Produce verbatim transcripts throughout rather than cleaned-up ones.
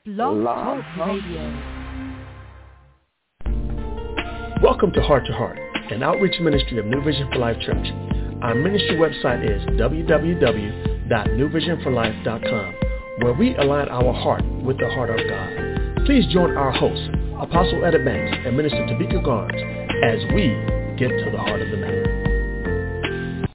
Blog Blog Talk Radio. Welcome to Heart to Heart, an outreach ministry of New Vision for Life Church. Our ministry website is w w w dot new vision for life dot com, where we align our heart with the heart of God. Please join our host, Apostle Etta Banks and Minister Tabika Garnes, as we get to the heart of the matter.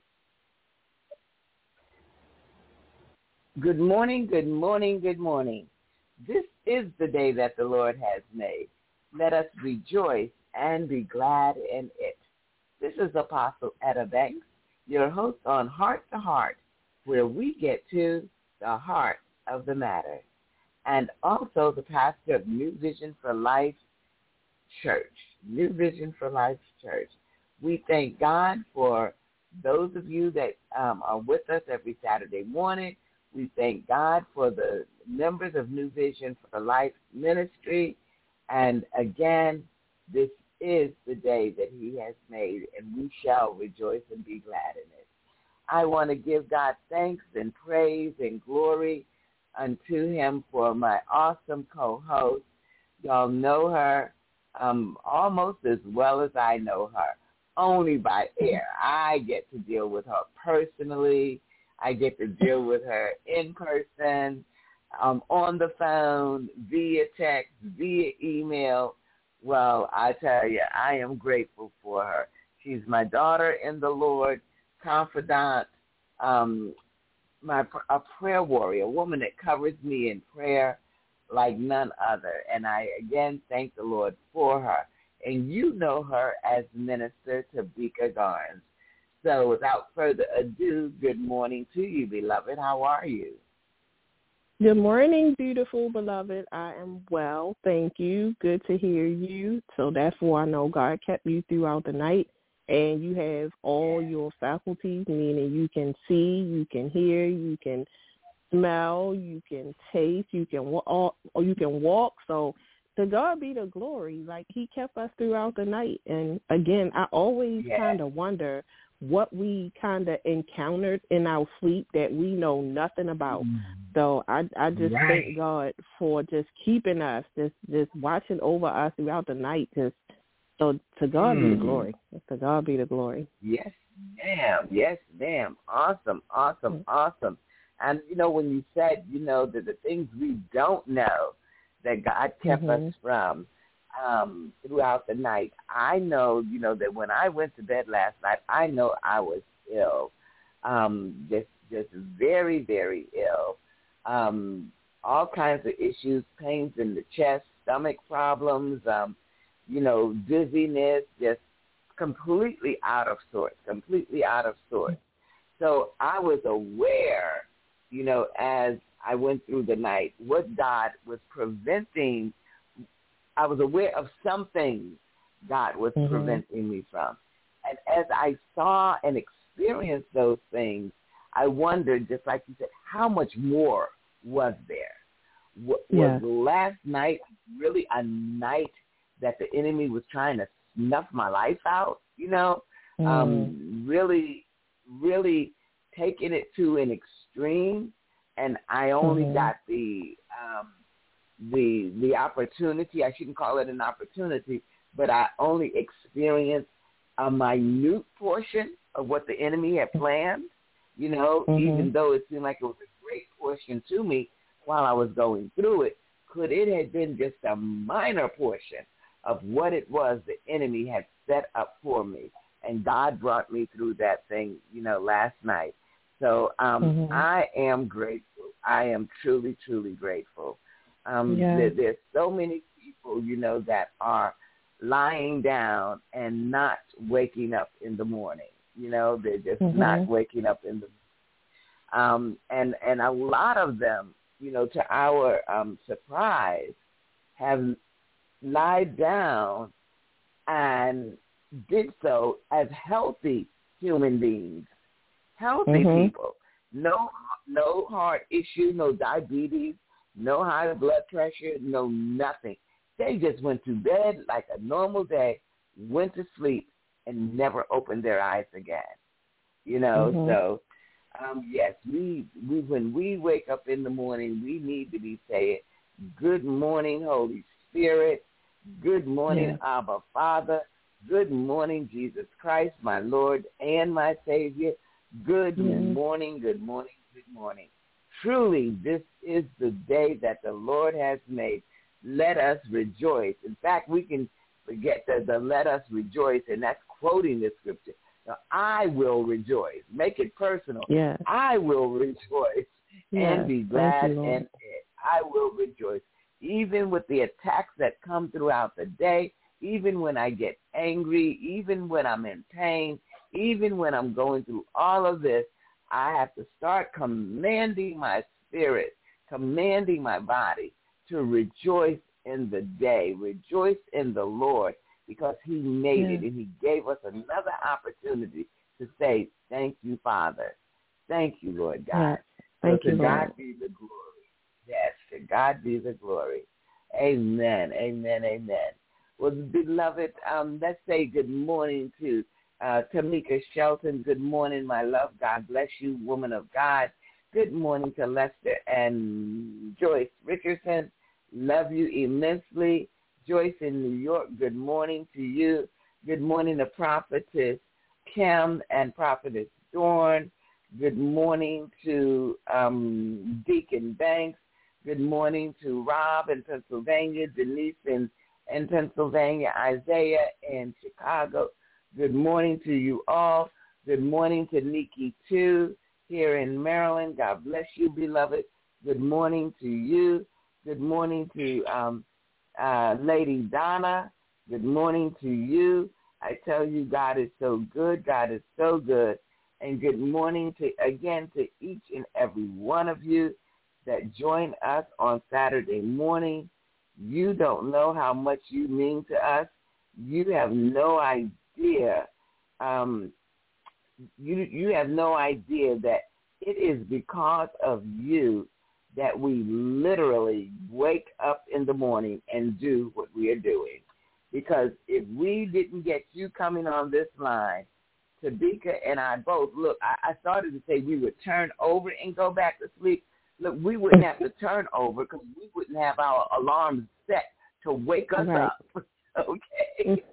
Good morning, good morning, good morning. This is the day that the Lord has made. Let us rejoice and be glad in it. This is Apostle Etta Banks, your host on Heart to Heart, where we get to the heart of the matter, and also the pastor of New Vision for Life Church, New Vision for Life Church. We thank God for those of you that um, are with us every Saturday morning. We thank God for the members of New Vision for Life Ministry. And again, this is the day that he has made, and we shall rejoice and be glad in it. I want to give God thanks and praise and glory unto him for my awesome co-host. Y'all know her um, almost as well as I know her, only by air. I get to deal with her personally. I get to deal with her in person, um, on the phone, via text, via email. Well, I tell you, I am grateful for her. She's my daughter in the Lord, confidant, um, my a prayer warrior, a woman that covers me in prayer like none other. And I, again, thank the Lord for her. And you know her as Minister Tabika Garnes. So without further ado, good morning to you, beloved. How are you? Good morning, beautiful beloved. I am well, thank you. Good to hear you. So therefore, I know God kept you throughout the night, and you have all your faculties, meaning you can see, you can hear, you can smell, you can taste, you can walk, or you can walk. So to God be the glory. Like, he kept us throughout the night. And again, I always yeah. kind of wonder what we kind of encountered in our sleep that we know nothing about. Mm. So I I just right. thank God for just keeping us, just just watching over us throughout the night. Just so to God mm. be the glory. To God be the glory. Yes, ma'am. Yes, ma'am. Awesome, awesome, mm. awesome. And you know, when you said, you know, that the things we don't know that God kept mm-hmm. us from um, throughout the night. I know, you know, that when I went to bed last night, I know I was ill, um, just just very, very ill. Um, all kinds of issues, pains in the chest, stomach problems, um, you know, dizziness, just completely out of sorts, completely out of sorts. So I was aware, you know, as I went through the night, what God was preventing. I was aware of some things God was mm-hmm. preventing me from. And as I saw and experienced those things, I wondered, just like you said, how much more was there? Was yeah. last night really a night that the enemy was trying to snuff my life out, you know, mm. um, really, really taking it to an extreme. And I only mm-hmm. got the um, the the opportunity, I shouldn't call it an opportunity, but I only experienced a minute portion of what the enemy had planned, you know, mm-hmm. even though it seemed like it was a great portion to me while I was going through it. Could it have been just a minor portion of what it was the enemy had set up for me? And God brought me through that thing, you know, last night. So um, mm-hmm. I am grateful. I am truly, truly grateful. Um, yeah. there, there's so many people, you know, that are lying down and not waking up in the morning. You know, they're just mm-hmm. not waking up in the um, and and a lot of them, you know, to our um, surprise, have lied down and did so as healthy human beings, healthy mm-hmm. people, no no heart issue, no diabetes, no high blood pressure, no nothing. They just went to bed like a normal day, went to sleep, and never opened their eyes again. You know, mm-hmm. so um, yes, we, we when we wake up in the morning, we need to be saying, Good morning, Holy Spirit. Good morning, Yes. Abba Father. Good morning, Jesus Christ, my Lord and my Savior. Good yes. morning, good morning, good morning. Truly, this is the day that the Lord has made. Let us rejoice. In fact, we can forget the, the let us rejoice, and that's quoting the scripture. Now, I will rejoice. Make it personal. Yes. I will rejoice Yes. and be glad you, in it. I will rejoice. Even with the attacks that come throughout the day, even when I get angry, even when I'm in pain, even when I'm going through all of this, I have to start commanding my spirit, commanding my body to rejoice in the day, rejoice in the Lord, because he made yes. it and he gave us another opportunity to say, thank you, Father. Thank you, Lord God. Yes. Thank so you, to God Lord. be the glory. Yes, to God be the glory. Amen, amen, amen. Well, beloved, um, let's say good morning to uh, Tamika Shelton. Good morning, my love. God bless you, woman of God. Good morning to Lester and Joyce Richardson. Love you immensely. Joyce in New York, good morning to you. Good morning to Prophetess Kim and Prophetess Dorn. Good morning to um, Deacon Banks. Good morning to Rob in Pennsylvania, Denise in, in Pennsylvania, Isaiah in Chicago. Good morning to you all. Good morning to Nikki, too, here in Maryland. God bless you, beloved. Good morning to you. Good morning to um, uh, Lady Donna. Good morning to you. I tell you, God is so good. God is so good. And good morning to again to each and every one of you that join us on Saturday morning. You don't know how much you mean to us. You have no idea. Um, you you have no idea that it is because of you that we literally wake up in the morning and do what we are doing. Because if we didn't get you coming on this line, Tabika and I both, look, I, I started to say we would turn over and go back to sleep. Look, we wouldn't have to turn over because we wouldn't have our alarms set to wake us right. up, okay?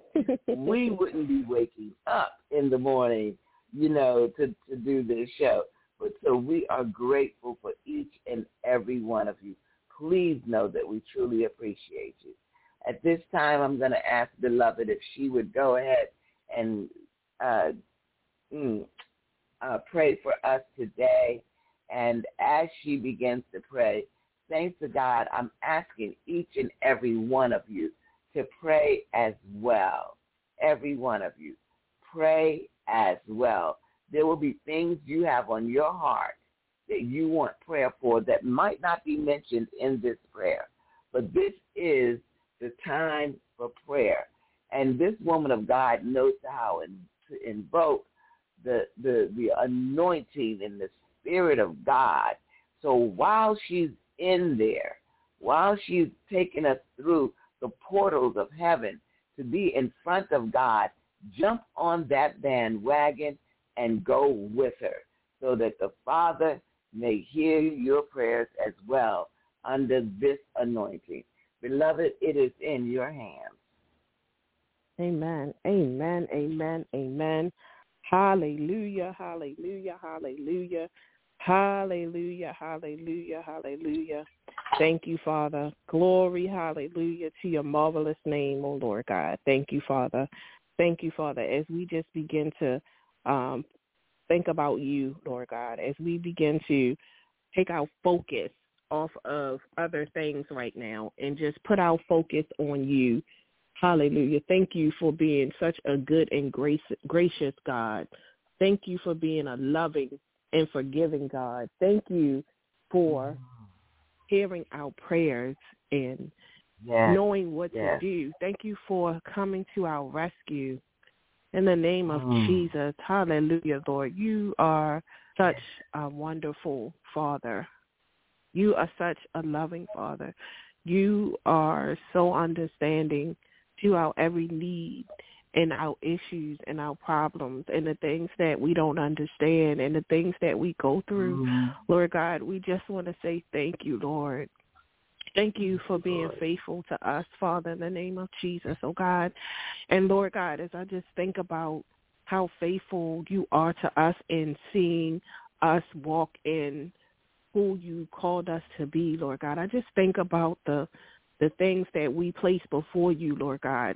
We wouldn't be waking up in the morning, you know, to, to do this show. But so we are grateful for each and every one of you. Please know that we truly appreciate you. At this time, I'm going to ask Beloved if she would go ahead and uh, mm, uh, pray for us today. And as she begins to pray, thanks to God, I'm asking each and every one of you to pray as well. Every one of you, pray as well. There will be things you have on your heart that you want prayer for that might not be mentioned in this prayer. But this is the time for prayer. And this woman of God knows how to invoke the, the, the anointing and the Spirit of God. So while she's in there, while she's taking us through the portals of heaven to be in front of God, jump on that bandwagon and go with her so that the Father may hear your prayers as well under this anointing. Beloved, it is in your hands. Amen, amen, amen, amen. Hallelujah, hallelujah, hallelujah, hallelujah, hallelujah, hallelujah. Thank you, Father. Glory, hallelujah, to your marvelous name, O Lord God. Thank you, Father. Thank you, Father, as we just begin to um, think about you, Lord God, as we begin to take our focus off of other things right now and just put our focus on you. Hallelujah. Thank you for being such a good and grace, gracious God. Thank you for being a loving and forgiving God. Thank you for hearing our prayers and yes. knowing what yes. to do. Thank you for coming to our rescue. In the name of mm. Jesus, hallelujah, Lord. You are such a wonderful Father. You are such a loving Father. You are so understanding to our every need and our issues and our problems and the things that we don't understand and the things that we go through. Mm. Lord God, we just want to say thank you, Lord. Thank you for being faithful to us, Father, in the name of Jesus, oh God. And Lord God, as I just think about how faithful you are to us in seeing us walk in who you called us to be, Lord God, I just think about the the things that we place before you, Lord God,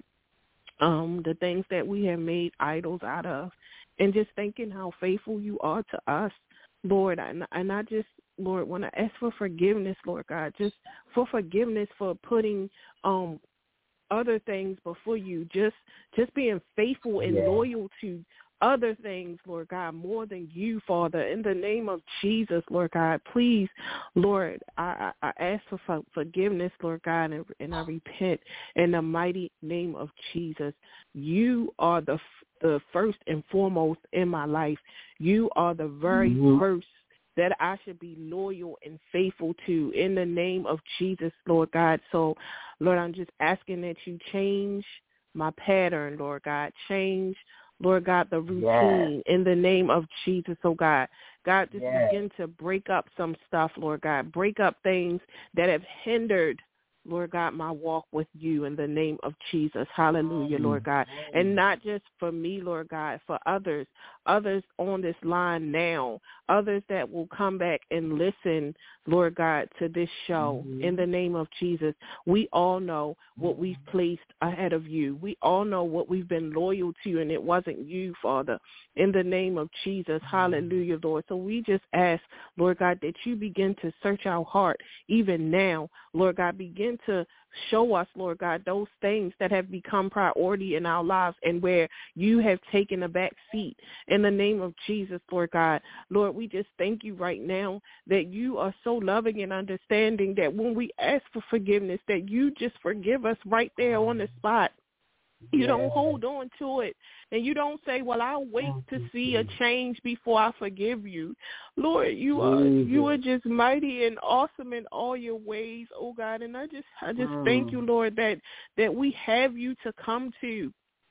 um, the things that we have made idols out of, and just thinking how faithful you are to us, Lord. And, and I just, Lord, want to ask for forgiveness, Lord God, just for forgiveness for putting um, other things before you, just just being faithful and yeah. loyal to other things, Lord God, more than you, Father. In the name of Jesus, Lord God, please, Lord, I, I, I ask for forgiveness, Lord God, and, and I repent in the mighty name of Jesus. You are the the first and foremost in my life. You are the very mm-hmm. first that I should be loyal and faithful to in the name of Jesus, Lord God. So, Lord, I'm just asking that you change my pattern, Lord God. Change, Lord God, the routine yes. in the name of Jesus, oh God. God, just yes. begin to break up some stuff, Lord God. Break up things that have hindered, Lord God, my walk with you in the name of Jesus. Hallelujah, Lord God. And not just for me, Lord God, for others, others on this line now, others that will come back and listen, Lord God, to this show mm-hmm. in the name of Jesus. We all know what we've placed ahead of you. We all know what we've been loyal to, and it wasn't you, Father, in the name of Jesus. Hallelujah, Lord. So we just ask, Lord God, that you begin to search our heart even now. Lord God, begin to show us, Lord God, those things that have become priority in our lives and where you have taken a back seat in the name of Jesus, Lord God. Lord, we just thank you right now that you are so loving and understanding that when we ask for forgiveness, that you just forgive us right there on the spot. You yeah. don't hold on to it. And you don't say, well, I'll wait to see a change before I forgive you. Lord, you are you are just mighty and awesome in all your ways, oh God. And I just I just mm. thank you, Lord, that, that we have you to come to.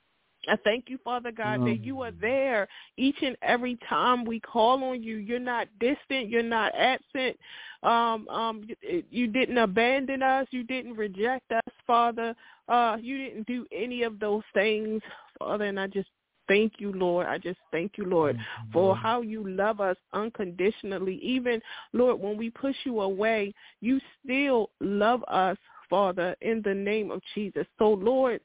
I thank you, Father God, mm. that you are there each and every time we call on you. You're not distant. You're not absent. Um, um, you didn't abandon us. You didn't reject us, Father. Uh, you didn't do any of those things, Father, and I just thank you, Lord. I just thank you, Lord, for how you love us unconditionally. Even, Lord, when we push you away, you still love us, Father, in the name of Jesus. So, Lord,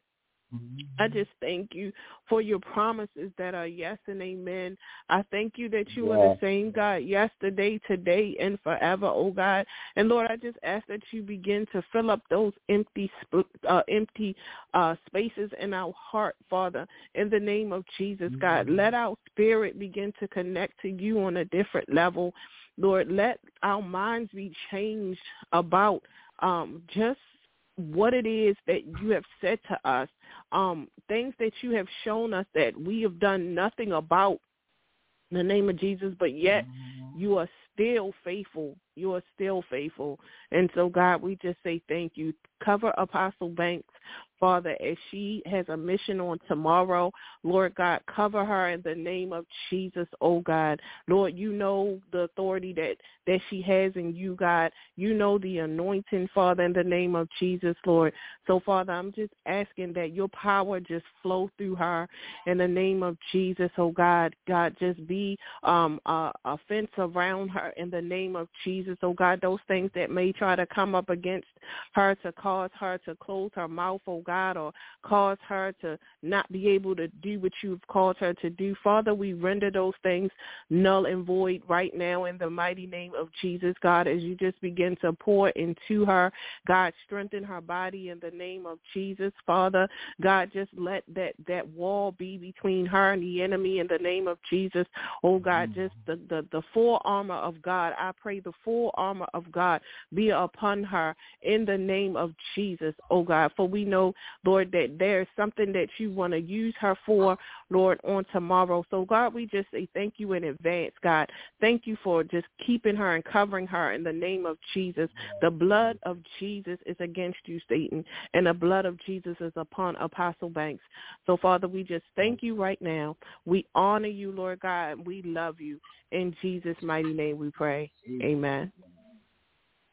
I just thank you for your promises that are yes and amen. I thank you that you yes. are the same God yesterday, today, and forever, oh God. And Lord, I just ask that you begin to fill up those empty uh, empty uh, spaces in our heart, Father, in the name of Jesus, God. Let our spirit begin to connect to you on a different level. Lord, let our minds be changed about um, just what it is that you have said to us, um, things that you have shown us that we have done nothing about in the name of Jesus, but yet you are still faithful. You are still faithful. And so, God, we just say thank you. Cover Apostle Banks, Father, as she has a mission on tomorrow. Lord God, cover her in the name of Jesus, oh God. Lord, you know the authority that, that she has in you, God. You know the anointing, Father, in the name of Jesus, Lord. So, Father, I'm just asking that your power just flow through her in the name of Jesus, oh God. God, just be um, a, a fence around her in the name of Jesus, oh God. Those things that may try to come up against her to cause her to close her mouth, oh God, or cause her to not be able to do what you've called her to do. Father, we render those things null and void right now in the mighty name of Jesus, God, as you just begin to pour into her. God, strengthen her body in the name of Jesus, Father. God, just let that, that wall be between her and the enemy in the name of Jesus. Oh God, just the, the, the full armor of God. I pray the full armor of God be upon her in the name of Jesus, oh God. For we know, Lord, that there's something that you want to use her for, Lord, on tomorrow. So, God, we just say thank you in advance, God. Thank you for just keeping her and covering her in the name of Jesus. The blood of Jesus is against you, Satan, and the blood of Jesus is upon Apostle Banks. So, Father, we just thank you right now. We honor you, Lord God. We love you. In Jesus' mighty name we pray. Amen.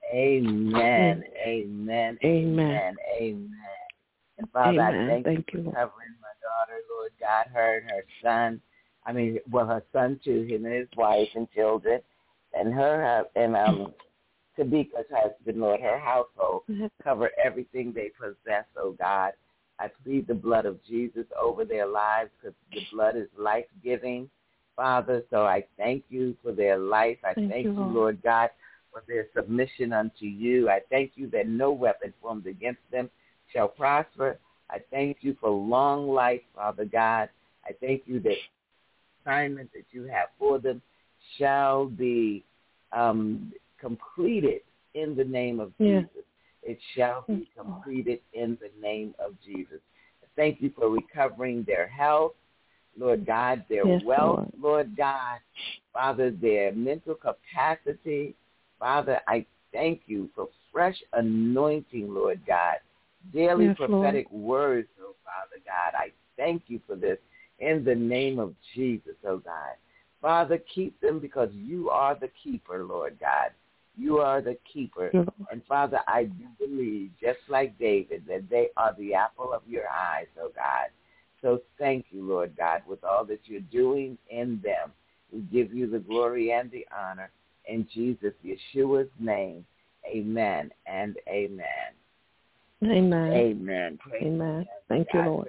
Amen. Amen. Amen. Amen. And Father, Amen. I thank, thank you you for covering my daughter, Lord God, her and her son. I mean, well, her son too, him and his wife and children, and her and um, Tabika's husband, Lord, her household. Cover everything they possess, oh God. I plead the blood of Jesus over their lives because the blood is life-giving, Father. So I thank you for their life. I thank, thank you, Lord. Lord God, for their submission unto you. I thank you that no weapon formed against them shall prosper. I thank you for long life, Father God. I thank you that the assignment that you have for them shall be um, completed in the name of yeah. Jesus. It shall be completed in the name of Jesus. Thank you for recovering their health, Lord God, their yes, wealth, Lord. Lord God, Father, their mental capacity. Father, I thank you for fresh anointing, Lord God, daily yes, prophetic Lord. Words, oh Father God. I thank you for this in the name of Jesus, oh God. Father, keep them because you are the keeper, Lord God. You are the keeper. And, Father, I do believe, just like David, that they are the apple of your eyes, oh God. So thank you, Lord God, with all that you're doing in them. We give you the glory and the honor. In Jesus, Yeshua's name, amen and amen. Amen. Amen. Praise amen. Thank God. You, Lord.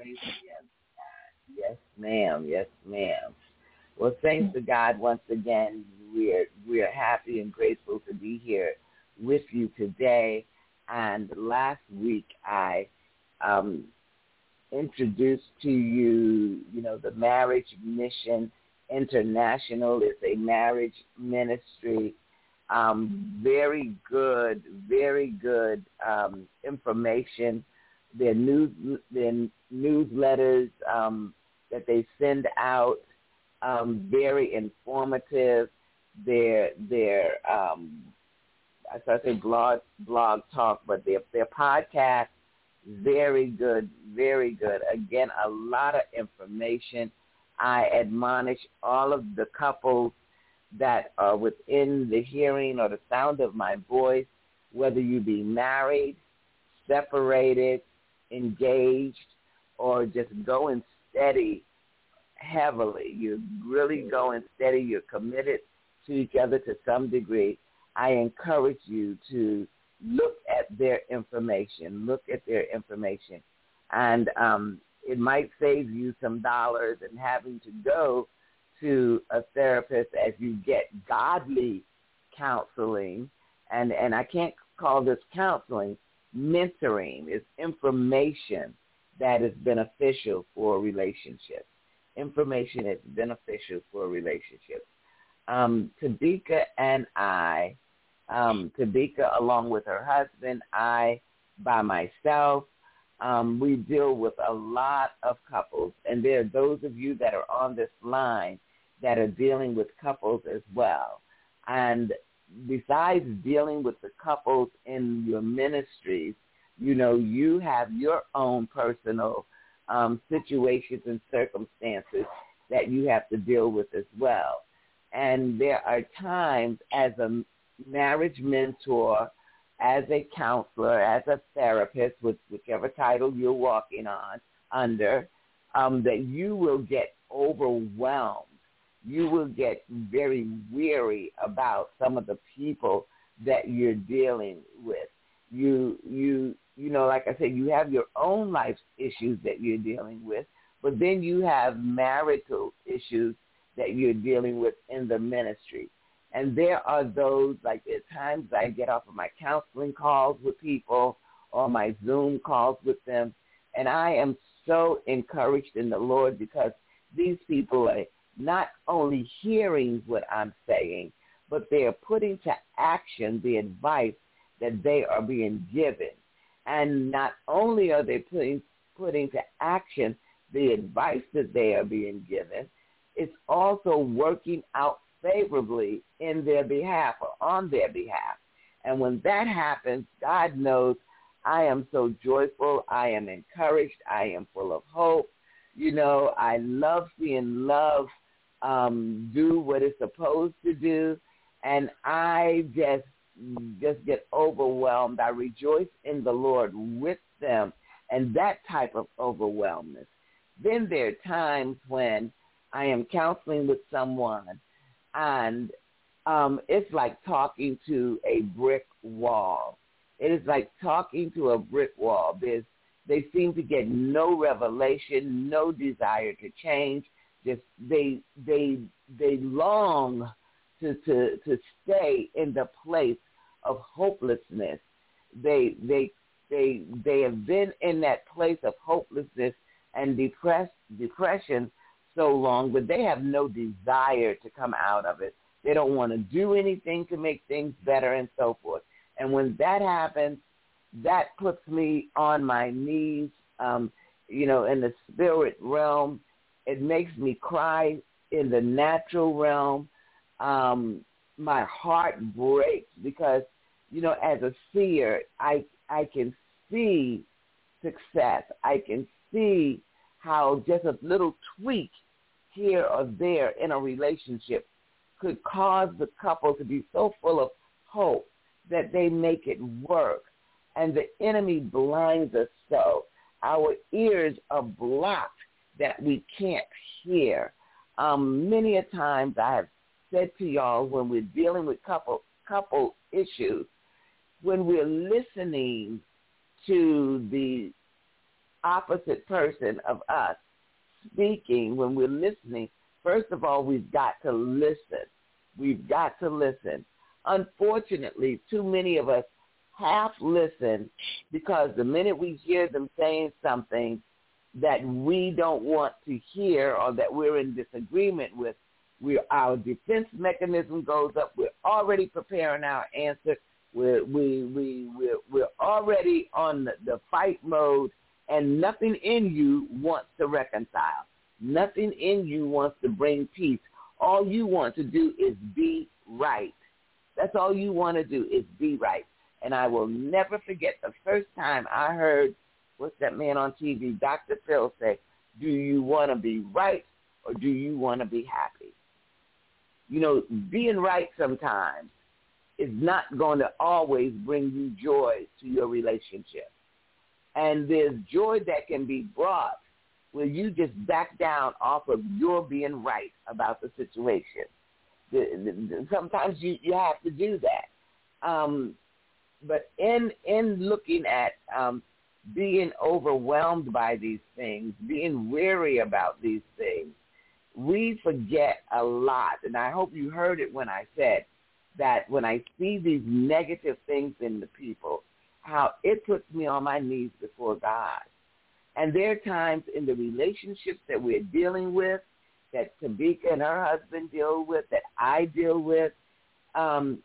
Yes, ma'am. Yes, ma'am. Well, thanks to God once again. We're we're happy and grateful to be here with you today. And last week I um, introduced to you, you know, the Marriage Mission International. It's a marriage ministry. Um, very good, very good um, information. Their news, their newsletters um, that they send out, um, very informative. Their their um, I started to say blog blog talk, but their their podcast, very good, very good. Again, a lot of information. I admonish all of the couples that are within the hearing or the sound of my voice, whether you be married, separated, engaged, or just going steady heavily. You're really going steady. You're committed to each other to some degree. I encourage you to look at their information. Look at their information. And um, it might save you some dollars in having to go to a therapist as you get godly counseling. And, and I can't call this counseling. Mentoring is information that is beneficial for a relationship. Information that's beneficial for a relationship. Um, Tabika and I, um, Tabika along with her husband, I by myself, um, we deal with a lot of couples. And there are those of you that are on this line that are dealing with couples as well. And besides dealing with the couples in your ministries, you know, you have your own personal um, situations and circumstances that you have to deal with as well. And there are times as a marriage mentor, as a counselor, as a therapist, with whichever title you're walking on under, um, that you will get overwhelmed. You will get very weary about some of the people that you're dealing with. You, you, you know, like I said, you have your own life issues that you're dealing with, but then you have marital issues that you're dealing with in the ministry. And there are those, like at times I get off of my counseling calls with people or my Zoom calls with them, and I am so encouraged in the Lord because these people are not only hearing what I'm saying, but they are putting to action the advice that they are being given. And not only are they putting, putting to action the advice that they are being given, it's also working out favorably in their behalf or on their behalf. And when that happens, God knows I am so joyful. I am encouraged. I am full of hope. You know, I love seeing love um, do what it's supposed to do. And I just just get overwhelmed. I rejoice in the Lord with them, and that type of overwhelmness. Then there are times when I am counseling with someone, and um, it's like talking to a brick wall. It is like talking to a brick wall. There's, they seem to get no revelation, no desire to change. Just they they they long to to to stay in the place of hopelessness. They they they they have been in that place of hopelessness and depressed depression so long, but they have no desire to come out of it. They don't want to do anything to make things better and so forth. And when that happens, that puts me on my knees, um, you know, in the spirit realm. It makes me cry in the natural realm. Um, my heart breaks because, you know, as a seer, I I can see success. I can see how just a little tweak here or there in a relationship could cause the couple to be so full of hope that they make it work. And the enemy blinds us so. Our ears are blocked that we can't hear. Um, many a times I have said to y'all when we're dealing with couple couple issues, when we're listening to the opposite person of us speaking, when we're listening, first of all, we've got to listen. We've got to listen. Unfortunately, too many of us half listen because the minute we hear them saying something that we don't want to hear or that we're in disagreement with, we, our defense mechanism goes up. We're already preparing our answer. We're, we, we, we're, we're already on the, the fight mode, and nothing in you wants to reconcile. Nothing in you wants to bring peace. All you want to do is be right. That's all you want to do is be right. And I will never forget the first time I heard, what's that man on T V, Doctor Phil, say, do you want to be right or do you want to be happy? You know, being right sometimes is not going to always bring you joy to your relationship. And there's joy that can be brought where you just back down off of your being right about the situation. The, the, sometimes you, you have to do that. Um, but in in looking at um, being overwhelmed by these things, being weary about these things, we forget a lot. And I hope you heard it when I said that when I see these negative things in the people, how it puts me on my knees before God. And there are times in the relationships that we're dealing with, that Tamika and her husband deal with, that I deal with, um,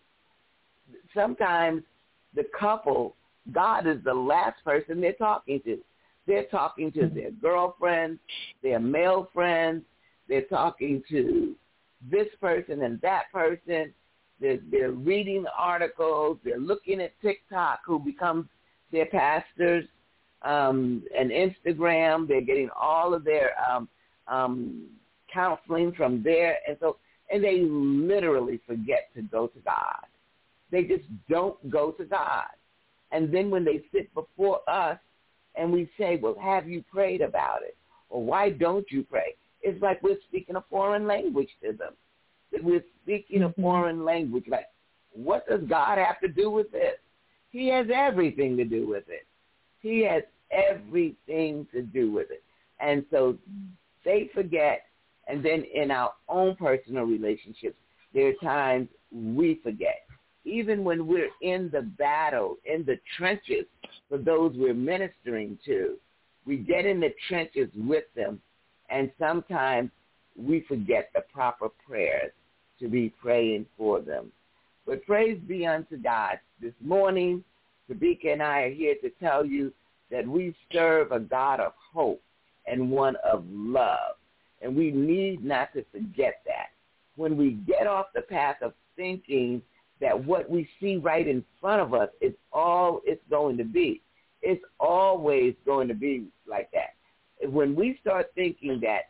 sometimes the couple, God is the last person they're talking to. They're talking to their girlfriends, their male friends. They're talking to this person and that person. They're, they're reading articles. They're looking at TikTok, who becomes their pastors, um, and Instagram. They're getting all of their um, um, counseling from there. And so, and they literally forget to go to God. They just don't go to God. And then when they sit before us and we say, well, have you prayed about it? Or why don't you pray? It's like we're speaking a foreign language to them. We're speaking a foreign language. Like, what does God have to do with this? He has everything to do with it. He has everything to do with it. And so they forget. And then in our own personal relationships, there are times we forget. Even when we're in the battle, in the trenches for those we're ministering to, we get in the trenches with them, and sometimes we forget the proper prayers to be praying for them. But praise be unto God. This morning, Tamika and I are here to tell you that we serve a God of hope and one of love, and we need not to forget that. When we get off the path of thinking that what we see right in front of us is all it's going to be, it's always going to be like that. When we start thinking that,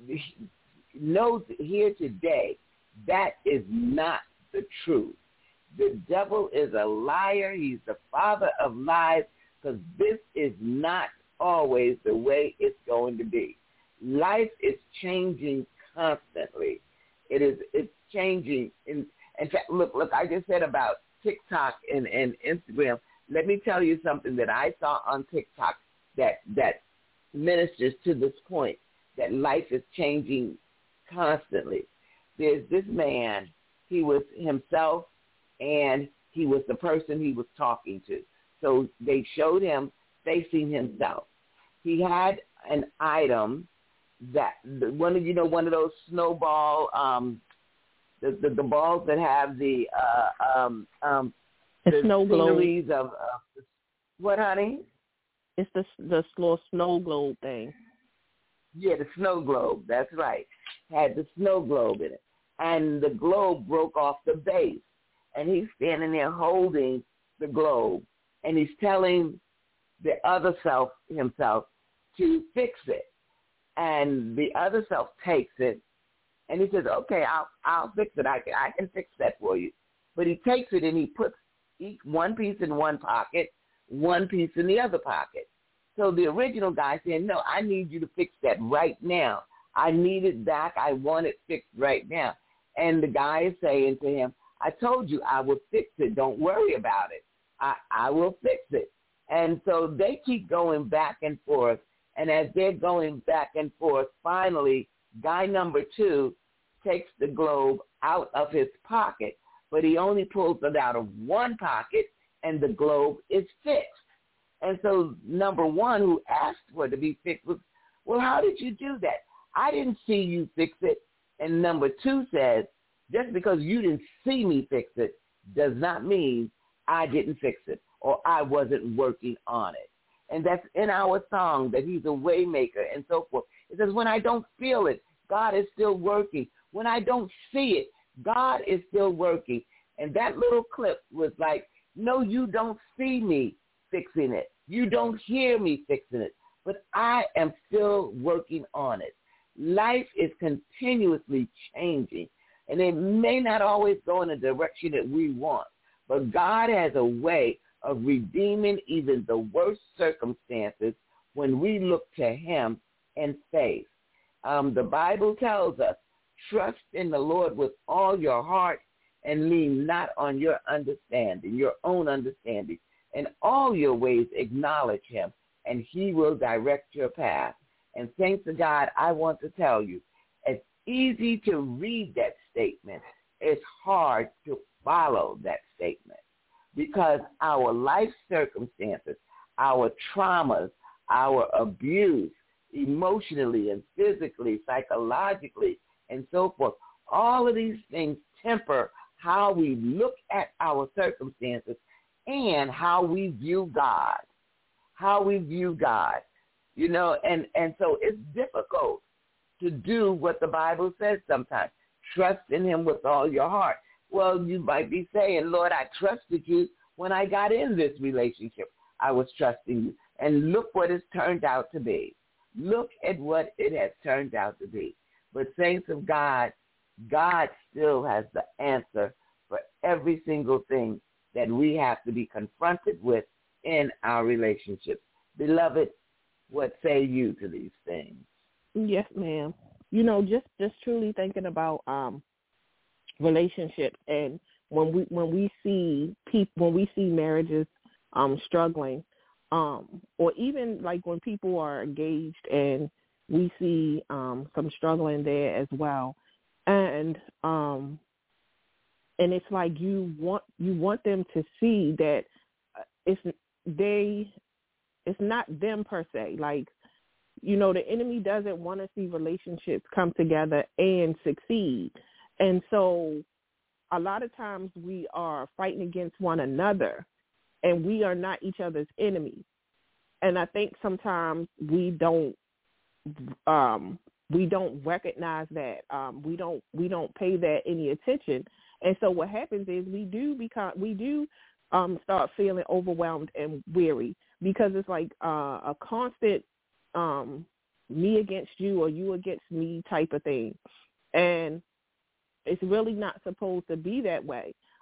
know here today, that is not the truth. The devil is a liar. He's the father of lies, because this is not always the way it's going to be. Life is changing constantly. It is it's changing. In, in fact, look, look, I just said about TikTok and, and Instagram. Let me tell you something that I saw on TikTok that, that ministers to this point, that life is changing constantly. There's this man, he was himself, and he was the person he was talking to. So they showed him facing himself. He had an item that, one of, you know, one of those snowball, um, the, the, the balls that have the, uh, um, um, the, the snow globe. Of, of, what, honey? It's the the little snow globe thing. Yeah, the snow globe. That's right. Had the snow globe in it. And the globe broke off the base. And he's standing there holding the globe. And he's telling the other self himself to fix it. And the other self takes it. And he says, okay, I'll I'll fix it. I can, I can fix that for you. But he takes it and he puts each, one piece in one pocket, one piece in the other pocket. So the original guy said, no, I need you to fix that right now. I need it back. I want it fixed right now. And the guy is saying to him, I told you I will fix it. Don't worry about it. I, I will fix it. And so they keep going back and forth. And as they're going back and forth, finally, guy number two takes the globe out of his pocket, but he only pulls it out of one pocket, and the globe is fixed. And so number one, who asked for it to be fixed, was, well, how did you do that? I didn't see you fix it. And number two says, just because you didn't see me fix it does not mean I didn't fix it or I wasn't working on it. And that's in our song, that he's a way maker and so forth. It says, when I don't feel it, God is still working. When I don't see it, God is still working. And that little clip was like, no, you don't see me fixing it. You don't hear me fixing it, but I am still working on it. Life is continuously changing, and it may not always go in the direction that we want, but God has a way of redeeming even the worst circumstances when we look to him in faith. Um, the Bible tells us, trust in the Lord with all your heart and lean not on your understanding, your own understanding. In all your ways acknowledge him, and he will direct your path. And thanks to God, I want to tell you, it's easy to read that statement. It's hard to follow that statement, because our life circumstances, our traumas, our abuse, emotionally and physically, psychologically, and so forth, all of these things temper how we look at our circumstances and how we view God, how we view God, you know, and, and so it's difficult to do what the Bible says sometimes. Trust in him with all your heart. Well, you might be saying, Lord, I trusted you when I got in this relationship. I was trusting you. And look what it's turned out to be. Look at what it has turned out to be. But saints of God, God still has the answer for every single thing that we have to be confronted with in our relationships. Beloved, what say you to these things? Yes, ma'am. You know, just, just truly thinking about um, relationships, and when we when we see people, when we see marriages um, struggling, um, or even like when people are engaged and we see um, some struggling there as well, and um, and it's like you want you want them to see that it's they it's not them per se. Like, you know, the enemy doesn't want to see relationships come together and succeed. And so a lot of times we are fighting against one another, and we are not each other's enemies. And I think sometimes we don't um, we don't recognize that. Um, we don't we don't pay that any attention. And so what happens is we do become we do um, start feeling overwhelmed and weary, because it's like uh, a constant um, me against you or you against me type of thing. And it's really not supposed to be that way.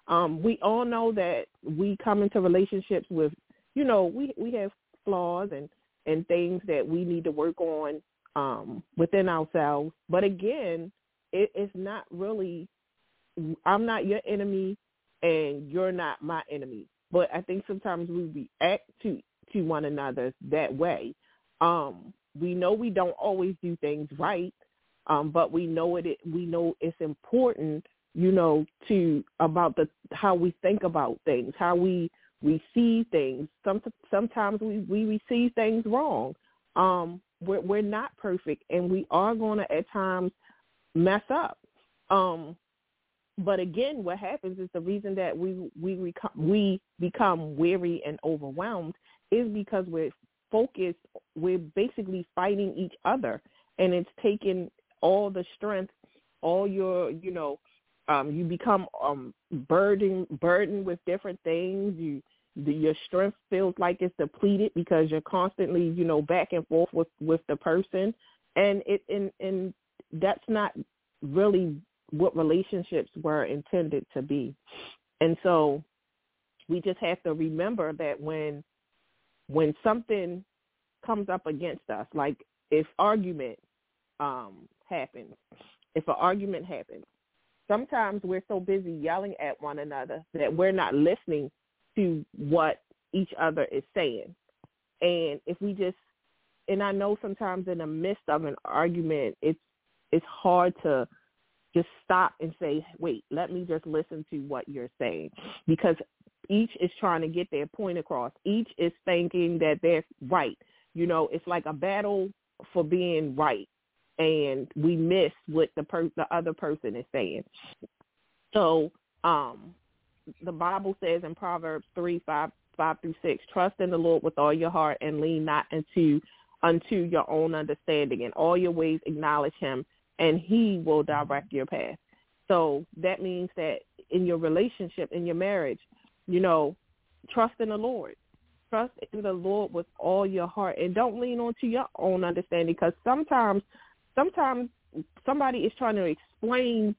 Um, we all know that we come into relationships with, you know, we, we have flaws and, and things that we need to work on um, within ourselves. But again, it, it's not really, I'm not your enemy and you're not my enemy. But I think sometimes we react to, to one another that way. Um, we know we don't always do things right, um, but we know it. We know it's important, you know, to about the how we think about things, how we receive things. Some, sometimes we, we receive things wrong. Um, we're, we're not perfect, and we are going to at times mess up. Um, but again, what happens is the reason that we we become, we become weary and overwhelmed is because we're focused. We're basically fighting each other, and it's taking all the strength, all your, you know, um, you become um, burdened, burdened with different things. You, the, your strength feels like it's depleted because you're constantly, you know, back and forth with, with the person, and it and and that's not really what relationships were intended to be. And so we just have to remember that when when something comes up against us, like if argument um, happens, if an argument happens, sometimes we're so busy yelling at one another that we're not listening to what each other is saying. And if we just, and I know sometimes in the midst of an argument, it's it's hard to just stop and say, wait, let me just listen to what you're saying, because each is trying to get their point across. Each is thinking that they're right. You know, it's like a battle for being right, and we miss what the per- the other person is saying. So um, the Bible says in Proverbs three, five, five through six, trust in the Lord with all your heart and lean not into unto your own understanding. In all your ways acknowledge him, and he will direct your path. So that means that in your relationship, in your marriage, you know, trust in the Lord. Trust in the Lord with all your heart, and don't lean on to your own understanding, because sometimes, sometimes somebody is trying to explain,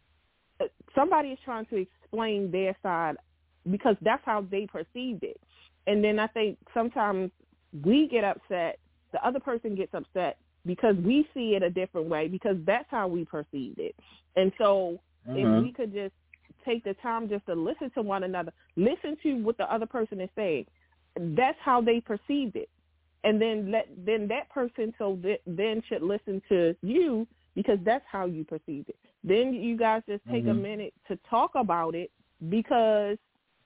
somebody is trying to explain their side because that's how they perceived it. And then I think sometimes we get upset, the other person gets upset because we see it a different way, because that's how we perceived it. And so mm-hmm. if we could just take the time just to listen to one another, listen to what the other person is saying, that's how they perceived it. And then let then that person so that, then should listen to you, because that's how you perceived it. Then you guys just take mm-hmm. a minute to talk about it, because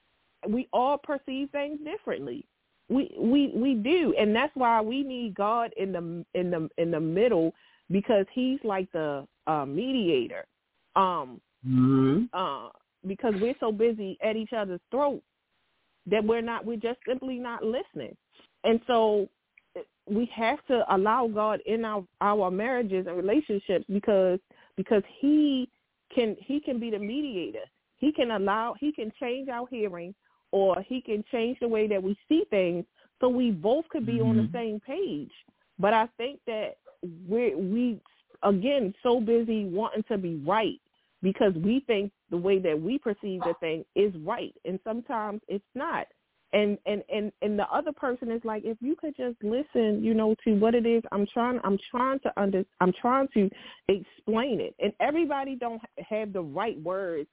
we all perceive things differently. We we we do, and that's why we need God in the in the in the middle, because He's like the uh, mediator. Um, mm-hmm. uh, because we're so busy at each other's throats that we're not, we're just simply not listening. And so we have to allow God in our, our marriages and relationships, because because he can he can be the mediator. He can allow, he can change our hearing, or he can change the way that we see things, so we both could be mm-hmm. on the same page. But I think that we're, we, again, so busy wanting to be right, because we think the way that we perceive the thing is right, and sometimes it's not. And, and, and, and the other person is like, if you could just listen, you know, to what it is I'm trying, I'm trying to under, I'm trying to explain it. And everybody don't have the right words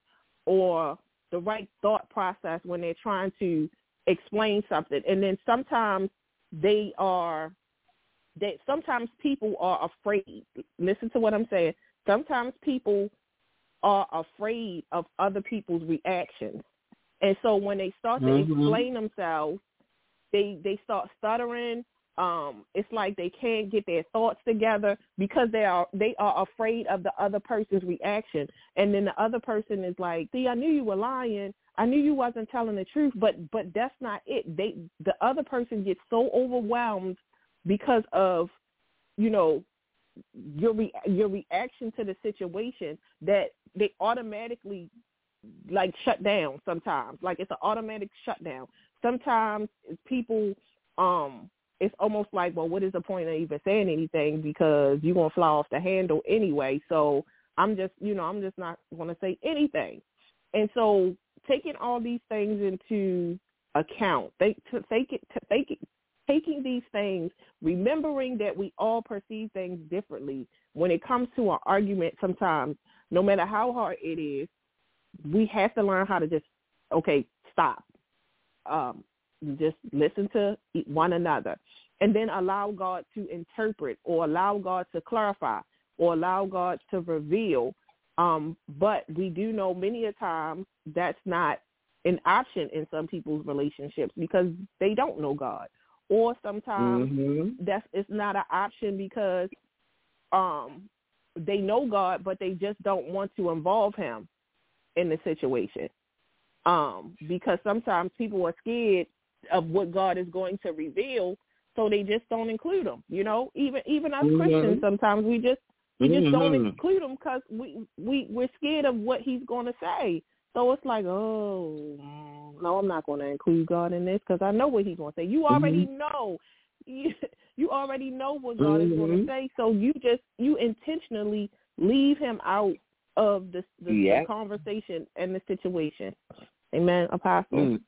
or the right thought process when they're trying to explain something. And then sometimes they are, they, sometimes people are afraid. Listen to what I'm saying. Sometimes people are afraid of other people's reactions. And so when they start to mm-hmm. explain themselves, they they start stuttering. Um, it's like they can't get their thoughts together, because they are they are afraid of the other person's reaction. And then the other person is like, see, I knew you were lying. I knew you wasn't telling the truth, but but that's not it. They the other person gets so overwhelmed because of, you know, your re- your reaction to the situation, that they automatically like shut down sometimes. Like it's an automatic shutdown. Sometimes people, um, it's almost like, well, what is the point of even saying anything, because you're going to fly off the handle anyway. So I'm just, you know, I'm just not going to say anything. And so taking all these things into account, they, to take it, to take it, taking these things, remembering that we all perceive things differently. When it comes to an argument, sometimes, no matter how hard it is, we have to learn how to just, okay, stop. Um, just listen to one another, and then allow God to interpret, or allow God to clarify, or allow God to reveal. Um, but we do know many a time that's not an option in some people's relationships because they don't know God. Or sometimes mm-hmm. that's it's not an option because um, they know God, but they just don't want to involve him in the situation. Um, because sometimes people are scared of what God is going to reveal, so they just don't include him. You know, even even us mm-hmm. Christians, sometimes we just we just mm-hmm. don't include him because we we we're scared of what he's going to say. So it's like, oh, no, I'm not going to include God in this because I know what he's going to say. You already mm-hmm. know. You, you already know what God mm-hmm. is going to say. So you just, you intentionally leave him out of the, the, yep. the conversation and the situation. Amen, Apostle. Mm.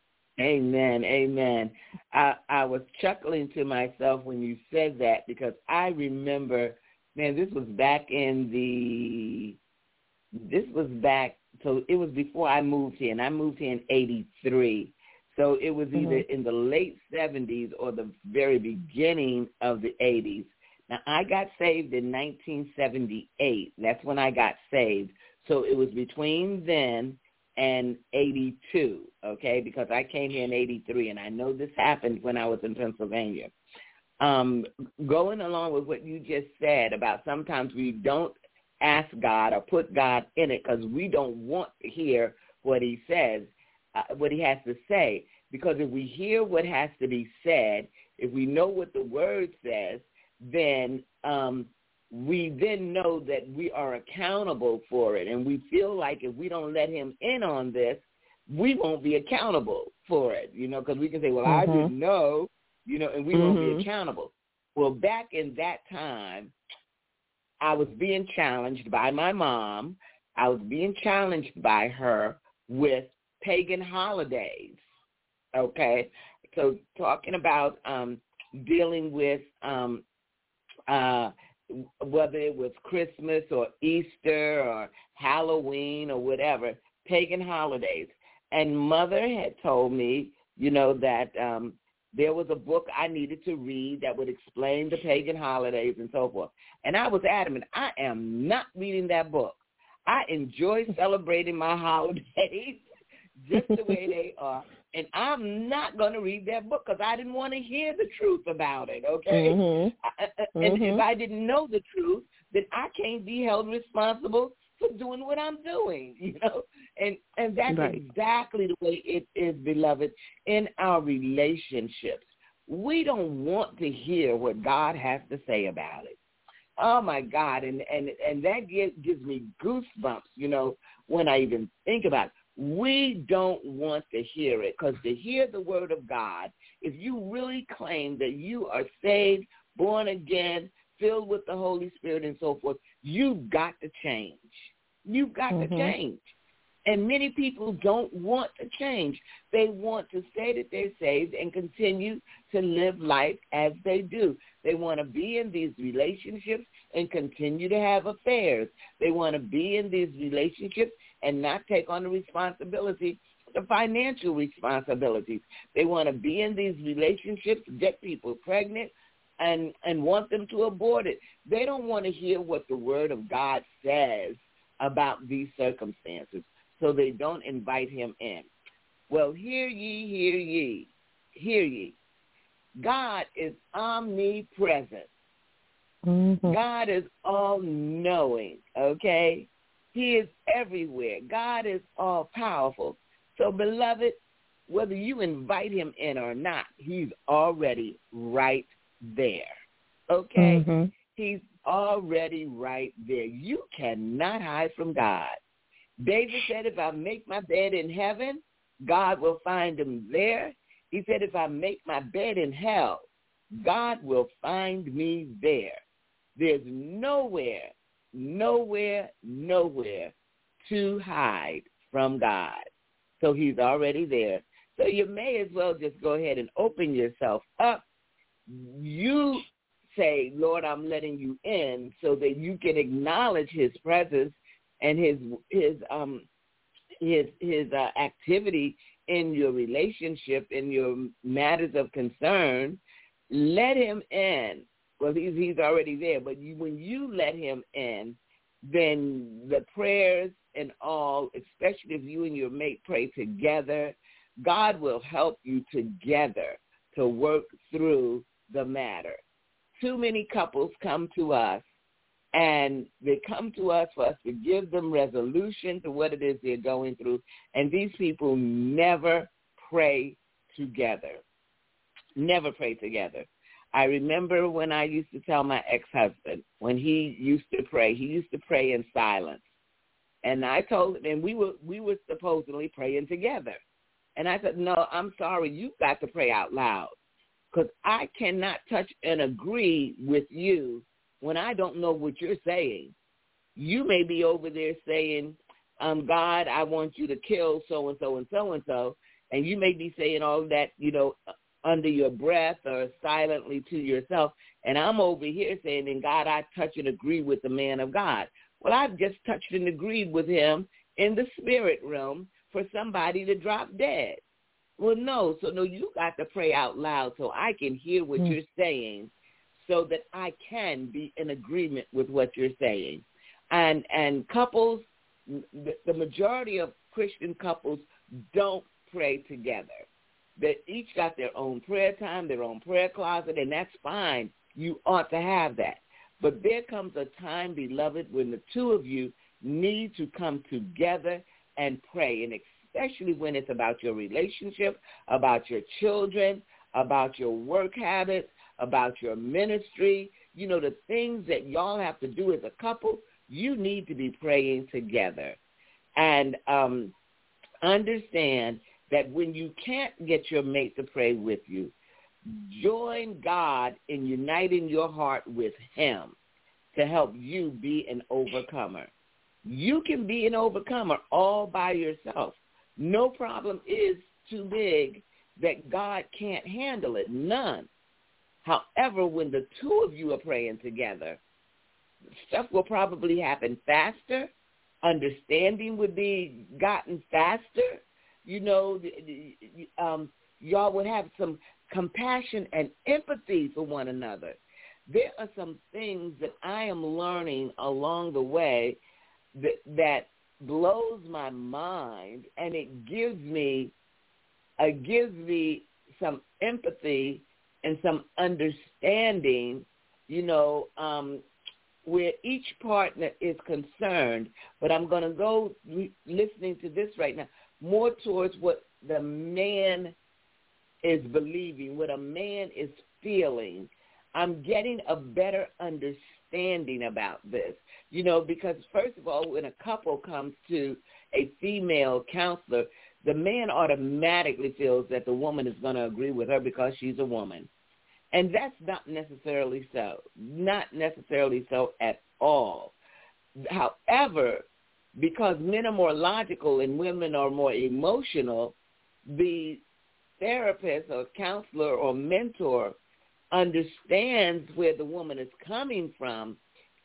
Amen, amen. I, I was chuckling to myself when you said that because I remember, man, this was back in the, this was back, so it was before I moved here, and I moved here in eighty-three. So it was either mm-hmm. in the late seventies or the very beginning of the eighties. Now, I got saved in nineteen seventy-eight. That's when I got saved. So it was between then and eighty-two, okay, because I came here in eighty-three, and I know this happened when I was in Pennsylvania. Um, going along with what you just said about sometimes we don't ask God or put God in it because we don't want to hear what he says, uh, what he has to say. Because if we hear what has to be said, if we know what the word says, then um, we then know that we are accountable for it. And we feel like if we don't let him in on this, we won't be accountable for it, you know, because we can say, well, mm-hmm. I didn't know, you know, and we mm-hmm. won't be accountable. Well, back in that time, I was being challenged by my mom. I was being challenged by her with pagan holidays, okay? So talking about um, dealing with um, uh, whether it was Christmas or Easter or Halloween or whatever, pagan holidays. And Mother had told me, you know, that um, there was a book I needed to read that would explain the pagan holidays and so forth. And I was adamant, I am not reading that book. I enjoy celebrating my holidays just the way they are. And I'm not going to read that book because I didn't want to hear the truth about it, okay? Mm-hmm. I, and mm-hmm. if I didn't know the truth, then I can't be held responsible for doing what I'm doing, you know? And and that's right. exactly the way it is, beloved, in our relationships. We don't want to hear what God has to say about it. Oh, my God, and, and, and that gives, gives me goosebumps, you know, when I even think about it. We don't want to hear it because to hear the word of God, if you really claim that you are saved, born again, filled with the Holy Spirit and so forth, you've got to change. You've got mm-hmm. to change. And many people don't want to change. They want to say that they're saved and continue to live life as they do. They want to be in these relationships and continue to have affairs. They want to be in these relationships and not take on the responsibility, the financial responsibilities. They want to be in these relationships, get people pregnant, and, and want them to abort it. They don't want to hear what the Word of God says about these circumstances, so they don't invite him in. Well, hear ye, hear ye, hear ye. God is omnipresent. Mm-hmm. God is all-knowing, okay? He is everywhere. God is all-powerful. So, beloved, whether you invite him in or not, he's already right there, okay? Mm-hmm. He's already right there. You cannot hide from God. David said, if I make my bed in heaven, God will find him there. He said, if I make my bed in hell, God will find me there. There's nowhere, nowhere, nowhere to hide from God. So he's already there. So you may as well just go ahead and open yourself up. You say, Lord, I'm letting you in so that you can acknowledge his presence and his his um his his uh, activity in your relationship, in your matters of concern. Let him in. Well, he's he's already there, but you, when you let him in, then the prayers and all, especially if you and your mate pray together, God will help you together to work through the matter. Too many couples come to us, and they come to us for us to give them resolution to what it is they're going through, and these people never pray together. Never pray together. I remember when I used to tell my ex-husband, when he used to pray, he used to pray in silence. And I told him, and we were we were supposedly praying together. And I said, no, I'm sorry, you've got to pray out loud, because I cannot touch and agree with you when I don't know what you're saying. You may be over there saying, um, God, I want you to kill so-and-so and so-and-so, and you may be saying all that, you know, under your breath or silently to yourself, and I'm over here saying, and God, I touch and agree with the man of God. Well, I've just touched and agreed with him in the spirit realm for somebody to drop dead. Well, no, so no, you got to pray out loud so I can hear what mm. you're saying, so that I can be in agreement with what you're saying. And and couples, the, the majority of Christian couples don't pray together. They each got their own prayer time, their own prayer closet, and that's fine. You ought to have that. But there comes a time, beloved, when the two of you need to come together and pray, and especially when it's about your relationship, about your children, about your work habits, about your ministry, you know, the things that y'all have to do as a couple, you need to be praying together. And um, understand that when you can't get your mate to pray with you, join God in uniting your heart with him to help you be an overcomer. You can be an overcomer all by yourself. No problem is too big that God can't handle it. None. However, when the two of you are praying together, stuff will probably happen faster. Understanding would be gotten faster. You know, um, y'all would have some compassion and empathy for one another. There are some things that I am learning along the way that, that blows my mind, and it gives me, it gives me some empathy and some understanding, you know, um, where each partner is concerned. But I'm going to go re- listening to this right now more towards what the man is believing, what a man is feeling. I'm getting a better understanding about this, you know, because first of all, when a couple comes to a female counselor, the man automatically feels that the woman is going to agree with her because she's a woman. And that's not necessarily so, not necessarily so at all. However, because men are more logical and women are more emotional, the therapist or counselor or mentor understands where the woman is coming from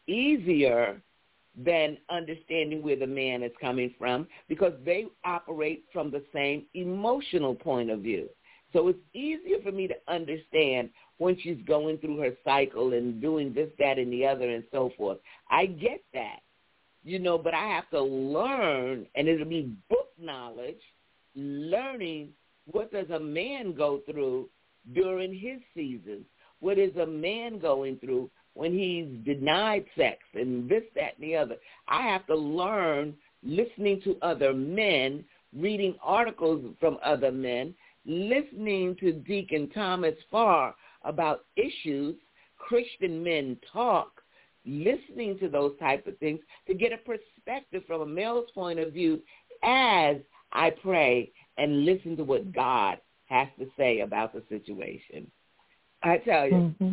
easier than understanding where the man is coming from, because they operate from the same emotional point of view. So it's easier for me to understand when she's going through her cycle and doing this, that, and the other and so forth. I get that, you know, but I have to learn, and it'll be book knowledge, learning what does a man go through during his seasons. What is a man going through when he's denied sex and this, that, and the other? I have to learn listening to other men, reading articles from other men, listening to Deacon Thomas Farr about issues, Christian men talk, listening to those type of things to get a perspective from a male's point of view as I pray and listen to what God has to say about the situation. I tell you, mm-hmm.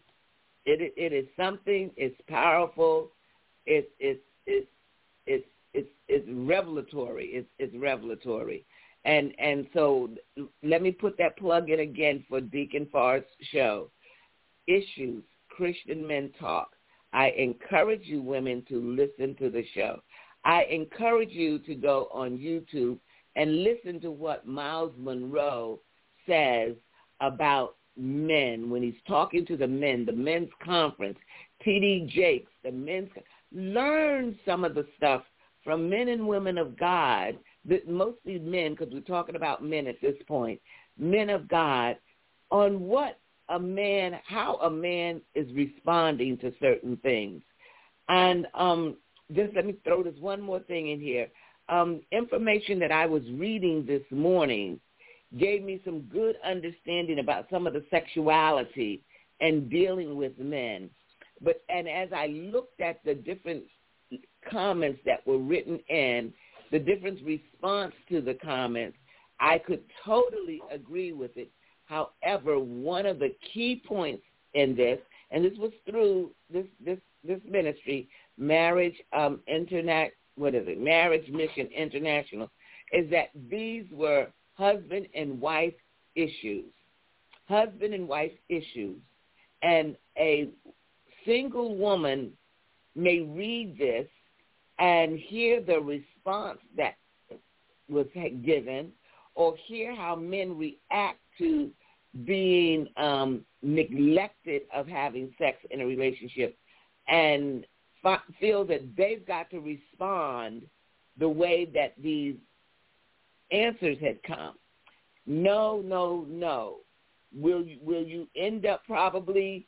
it it is something. It's powerful. It's it's it's it's it's it's revelatory. It's it's revelatory, And and so let me put that plug in again for Deacon Farr's show, Issues, Christian Men Talk. I encourage you women to listen to the show. I encourage you to go on YouTube and listen to what Miles Monroe says about men when he's talking to the men, the men's conference, T D Jakes, the men's. Learn some of the stuff from men and women of God, mostly men, because we're talking about men at this point, men of God, on what a man, how a man is responding to certain things. And um, just let me throw this one more thing in here. Um, information that I was reading this morning gave me some good understanding about some of the sexuality and dealing with men. But and as I looked at the different comments that were written in, the different response to the comments, I could totally agree with it. However, one of the key points in this, and this was through this this this ministry, Marriage um, Internet, what is it? Marriage Mission International, is that these were husband and wife issues, husband and wife issues, and a single woman may read this and hear the response that was given, or hear how men react to being um, neglected of having sex in a relationship, and f- feel that they've got to respond the way that these answers had come. No, no, no. Will you, will you end up probably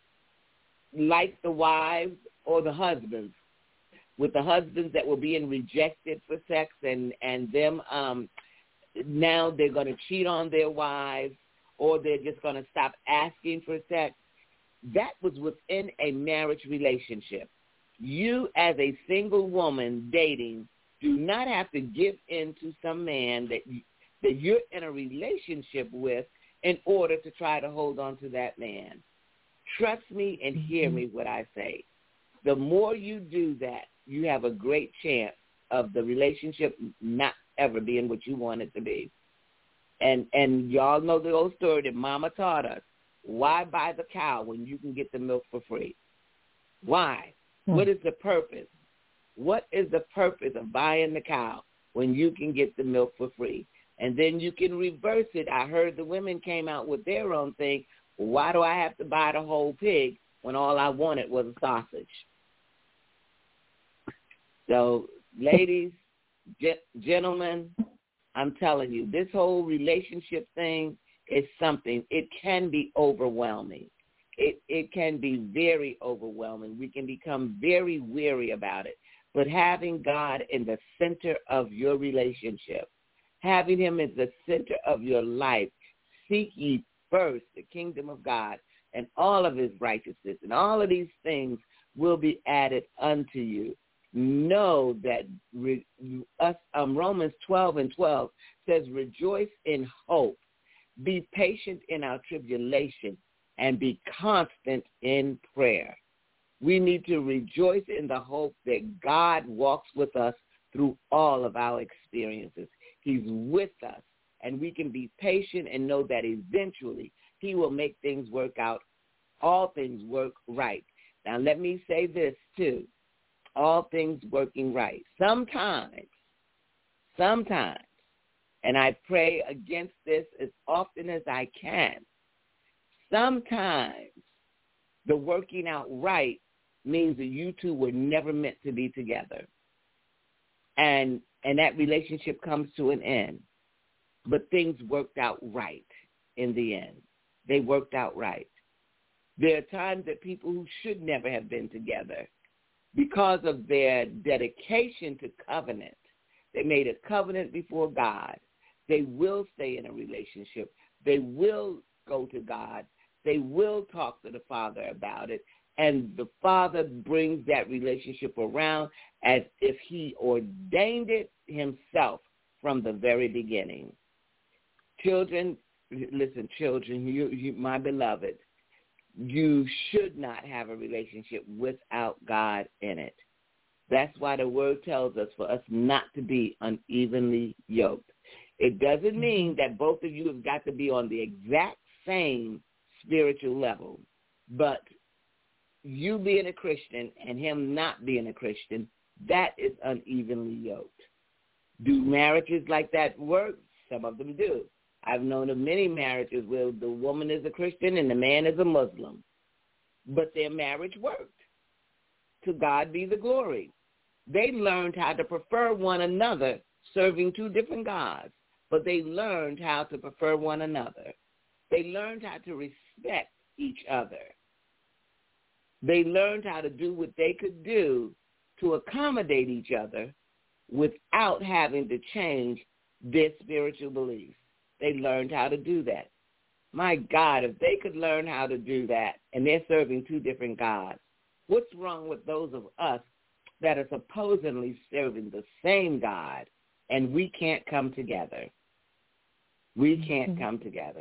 like the wives or the husbands, with the husbands that were being rejected for sex, and, and them um, now they're going to cheat on their wives, or they're just going to stop asking for sex? That was within a marriage relationship. You as a single woman dating do not have to give in to some man that, you, that you're in a relationship with in order to try to hold on to that man. Trust me and hear me what I say. The more you do that, you have a great chance of the relationship not ever being what you want it to be. And and y'all know the old story that Mama taught us. Why buy the cow when you can get the milk for free? Why? Hmm. What is the purpose? What is the purpose of buying the cow when you can get the milk for free? And then you can reverse it. I heard the women came out with their own thing. Why do I have to buy the whole pig when all I wanted was a sausage? So, ladies, ge- gentlemen, I'm telling you, this whole relationship thing is something. It can be overwhelming. It it can be very overwhelming. We can become very weary about it. But having God in the center of your relationship, having him in the center of your life, seek ye first the kingdom of God and all of his righteousness, and all of these things will be added unto you. Know that re, us, um, Romans twelve and twelve says, rejoice in hope, be patient in our tribulation, and be constant in prayer. We need to rejoice in the hope that God walks with us through all of our experiences. He's with us, and we can be patient and know that eventually he will make things work out. All things work right. Now, let me say this, too. All things working right. Sometimes, sometimes, and I pray against this as often as I can, sometimes the working out right means that you two were never meant to be together. And and that relationship comes to an end. But things worked out right in the end. They worked out right. There are times that people who should never have been together, because of their dedication to covenant, they made a covenant before God. They will stay in a relationship. They will go to God. They will talk to the Father about it. And the Father brings that relationship around as if he ordained it himself from the very beginning. Children, listen, children, you, you, my beloved, you should not have a relationship without God in it. That's why the word tells us for us not to be unevenly yoked. It doesn't mean that both of you have got to be on the exact same spiritual level. But you being a Christian and him not being a Christian, that is unevenly yoked. Do marriages like that work? Some of them do. I've known of many marriages where the woman is a Christian and the man is a Muslim. But their marriage worked. To God be the glory. They learned how to prefer one another, serving two different gods, but they learned how to prefer one another. They learned how to respect each other. They learned how to do what they could do to accommodate each other without having to change their spiritual beliefs. They learned how to do that. My God, if they could learn how to do that and they're serving two different gods, what's wrong with those of us that are supposedly serving the same God and we can't come together? We can't mm-hmm. come together.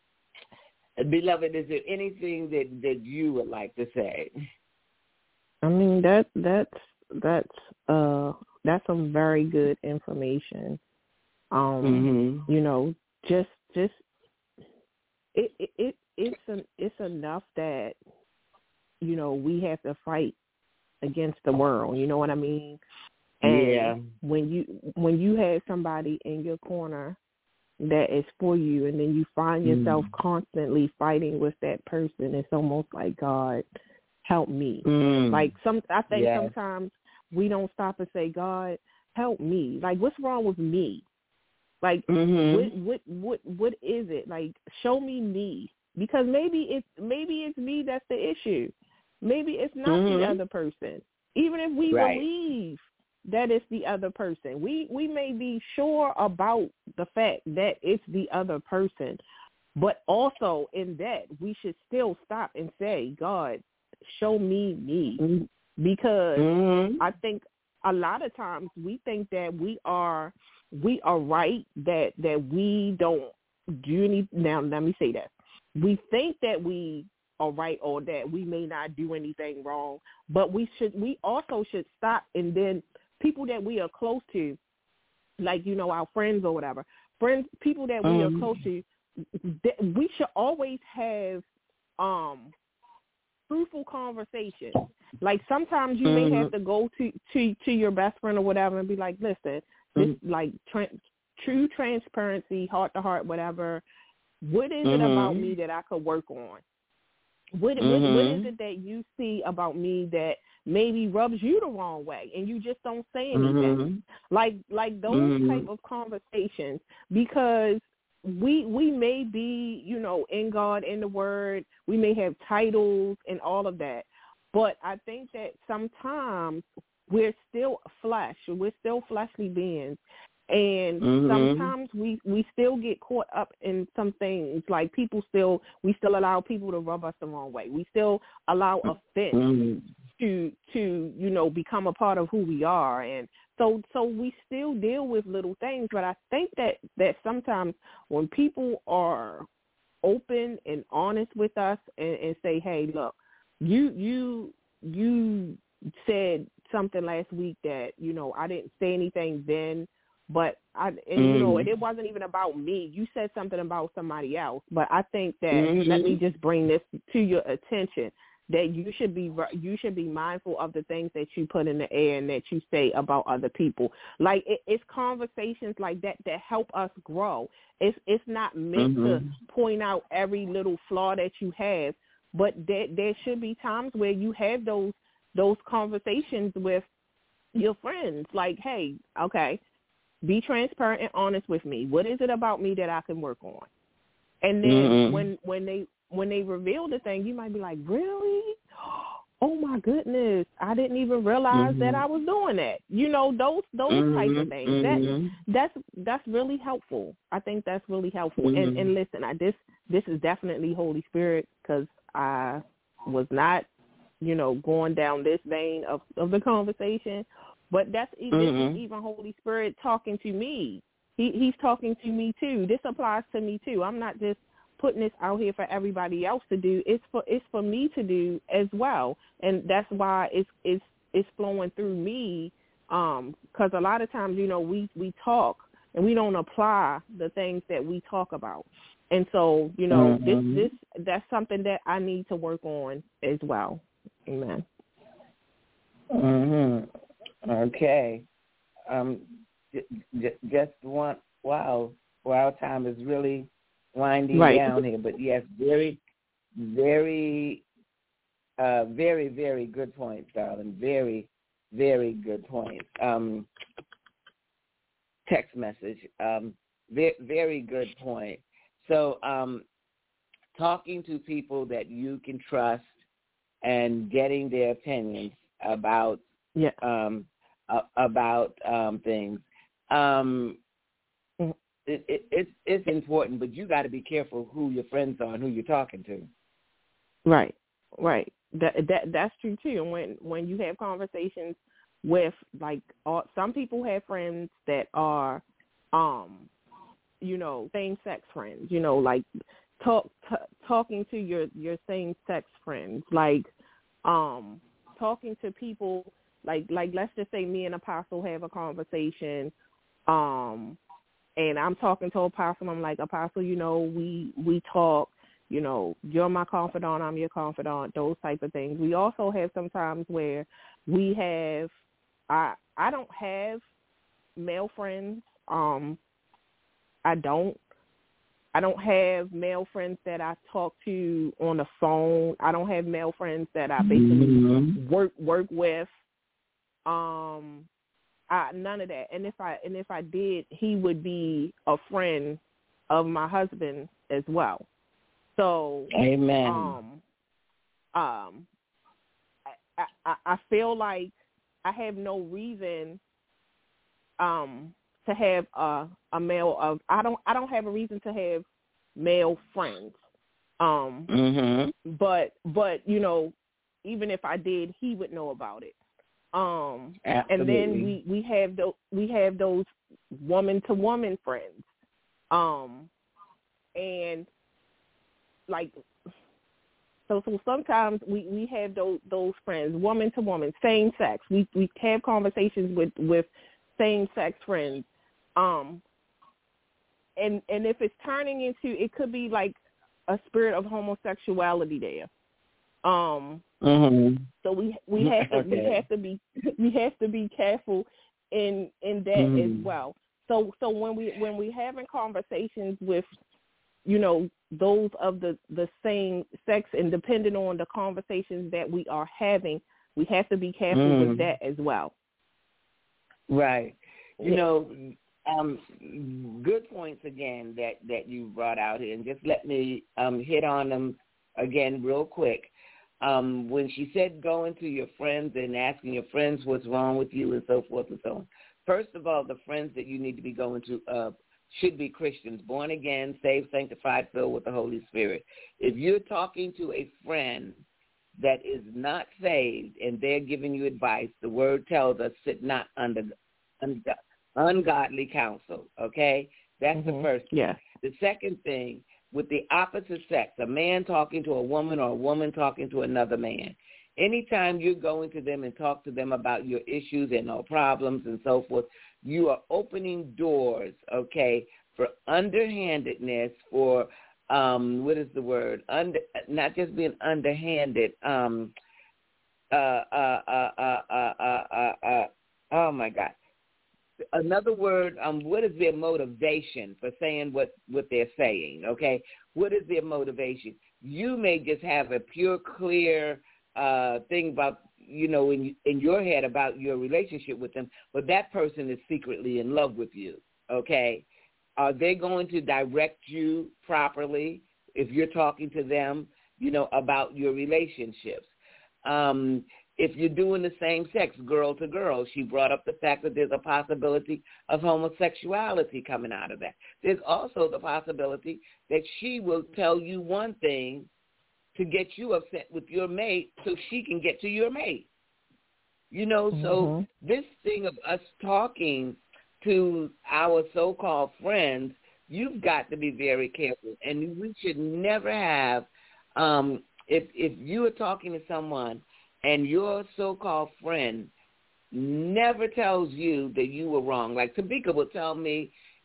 Beloved, is there anything that, that you would like to say? I mean, that that's that's uh that's some very good information. Um, mm-hmm. you know, just just it it, it it's an, it's enough that, you know, we have to fight against the world. You know what I mean? And yeah. when you when you have somebody in your corner that is for you, and then you find yourself mm. constantly fighting with that person, it's almost like, God, help me. Mm. Like some, I think yeah. sometimes we don't stop and say, God, help me. Like, what's wrong with me? Like, mm-hmm. what, what, what, what is it? Like, show me me, because maybe it's maybe it's me that's the issue. Maybe it's not mm-hmm. the other person. Even if we right. believe that it's the other person, we we may be sure about the fact that it's the other person, but also in that we should still stop and say, God, show me me, mm-hmm. because mm-hmm. I think a lot of times we think that we are we are right, that that we don't do any. Now let me say that we think that we are right, or that we may not do anything wrong, but we should we also should stop, and then people that we are close to, like, you know, our friends or whatever, friends, people that we um, are close to, we should always have um, fruitful conversations. Like, sometimes you mm-hmm. may have to go to, to, to your best friend or whatever and be like, listen, this mm-hmm. like tra- true transparency, heart to heart, whatever. What is mm-hmm. it about me that I could work on? What, mm-hmm. what what is it that you see about me that maybe rubs you the wrong way, and you just don't say anything? Mm-hmm. Like like those mm-hmm. type of conversations, because we we may be, you know, in God, in the Word, we may have titles and all of that, but I think that sometimes we're still flesh, we're still fleshly beings. And mm-hmm. sometimes we, we still get caught up in some things, like people still, we still allow people to rub us the wrong way. We still allow offense mm-hmm. to, to, you know, become a part of who we are. And so, so we still deal with little things, but I think that, that sometimes when people are open and honest with us and, and say, hey, look, you, you, you said something last week that, you know, I didn't say anything then, but I, and mm. you know, and it wasn't even about me. You said something about somebody else. But I think that mm-hmm. let me just bring this to your attention, that you should be you should be mindful of the things that you put in the air and that you say about other people. Like it, it's conversations like that that help us grow. It's it's not meant mm-hmm. to point out every little flaw that you have, but there there should be times where you have those those conversations with your friends. Like, hey, okay, be transparent and honest with me. What is it about me that I can work on? And then mm-hmm. when when they when they reveal the thing, you might be like, really? Oh my goodness, I didn't even realize mm-hmm. that I was doing that. You know, those those mm-hmm. types of things. Mm-hmm. That that's that's really helpful. I think that's really helpful. Mm-hmm. And and listen, I this this is definitely Holy Spirit, because I was not, you know, going down this vein of, of the conversation. But that's even, mm-hmm. this is even Holy Spirit talking to me. He, he's talking to me too. This applies to me too. I'm not just putting this out here for everybody else to do. It's for it's for me to do as well, and that's why it's it's it's flowing through me. Um, because a lot of times, you know, we we talk and we don't apply the things that we talk about. And so, you know, mm-hmm. this this that's something that I need to work on as well. Amen. Mhm. Okay. Um. J- j- just one. Wow. Well, our time is really winding right. down here, but yes, very, very, uh, very, very good points, darling. Very, very good points. Um. Text message. Um. Very, very good point. So, um, talking to people that you can trust and getting their opinions about yeah. um, uh, about um, things. Um, it, it, it's it's important, but you got to be careful who your friends are and who you're talking to. Right, right. That that that's true too. And when when you have conversations with like all, some people have friends that are, um, you know, same sex friends. You know, like talk t- talking to your your same sex friends, like um. talking to people like like let's just say me and Apostle have a conversation, um, and I'm talking to Apostle. I'm like, Apostle, you know, we we talk. You know, you're my confidant. I'm your confidant. Those type of things. We also have some times where we have. I I don't have male friends. Um, I don't. I don't have male friends that I talk to on the phone. I don't have male friends that I basically mm-hmm. work work with. Um, I, none of that. And if I and if I did, he would be a friend of my husband as well. So, amen. Um, um, I, I, I feel like I have no reason, um. to have a, a male of I don't I don't have a reason to have male friends, um, mm-hmm. but but you know, even if I did, he would know about it. Um, Absolutely. And then we, we have those we have those woman to woman friends, um, and like so so sometimes we, we have those those friends, woman to woman, same sex. We we have conversations with, with same sex friends. Um, and and if it's turning into, it could be like a spirit of homosexuality there. Um, mm-hmm. So we we have to okay. we have to be we have to be careful in in that mm-hmm. as well. So so when we when we having conversations with, you know, those of the, the same sex, and depending on the conversations that we are having, we have to be careful mm. with that as well. Right. You yeah. know, um, good points again that, that you brought out here, and just let me um, hit on them again real quick. Um, when she said going to your friends and asking your friends what's wrong with you and so forth and so on, first of all, the friends that you need to be going to uh, should be Christians, born again, saved, sanctified, filled with the Holy Spirit. If you're talking to a friend that is not saved and they're giving you advice, the word tells us sit not under ungodly counsel, okay? That's mm-hmm. the first thing. Yeah. The second thing, with the opposite sex, a man talking to a woman or a woman talking to another man, anytime you're going to them and talk to them about your issues and no problems and so forth, you are opening doors, okay, for underhandedness, for, um, what is the word, Under, not just being underhanded, um, uh, uh, uh, uh, uh, uh, uh, uh, oh, my God. Another word, um, what is their motivation for saying what, what they're saying, okay? What is their motivation? You may just have a pure, clear uh, thing about, you know, in, in your head about your relationship with them, but that person is secretly in love with you, okay? Are they going to direct you properly if you're talking to them, you know, about your relationships? Um If you're doing the same sex, girl to girl, she brought up the fact that there's a possibility of homosexuality coming out of that. There's also the possibility that she will tell you one thing to get you upset with your mate so she can get to your mate. You know, mm-hmm. so this thing of us talking to our so-called friends, you've got to be very careful. And we should never have, um, if if you are talking to someone and your so-called friend never tells you that you were wrong. Like Tamika would tell me,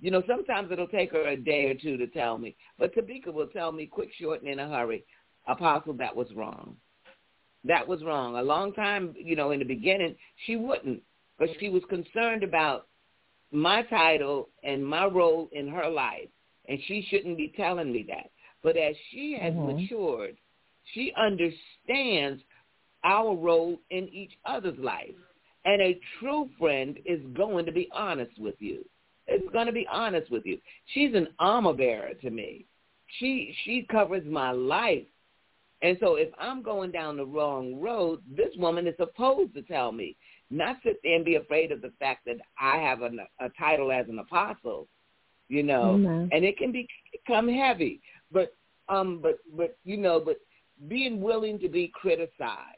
You know, sometimes it'll take her a day or two to tell me. But Tabika will tell me quick, short, and in a hurry, Apostle, that was wrong. That was wrong. A long time, you know, in the beginning, she wouldn't. But she was concerned about my title and my role in her life, and she shouldn't be telling me that. But as she has mm-hmm. matured, she understands our role in each other's life. And a true friend is going to be honest with you. It's going to be honest with you. She's an armor bearer to me. She she covers my life. And so if I'm going down the wrong road, this woman is supposed to tell me, not sit there and be afraid of the fact that I have a, a title as an apostle, you know, mm-hmm. and it can be, become heavy. But, um, but, but you know, but being willing to be criticized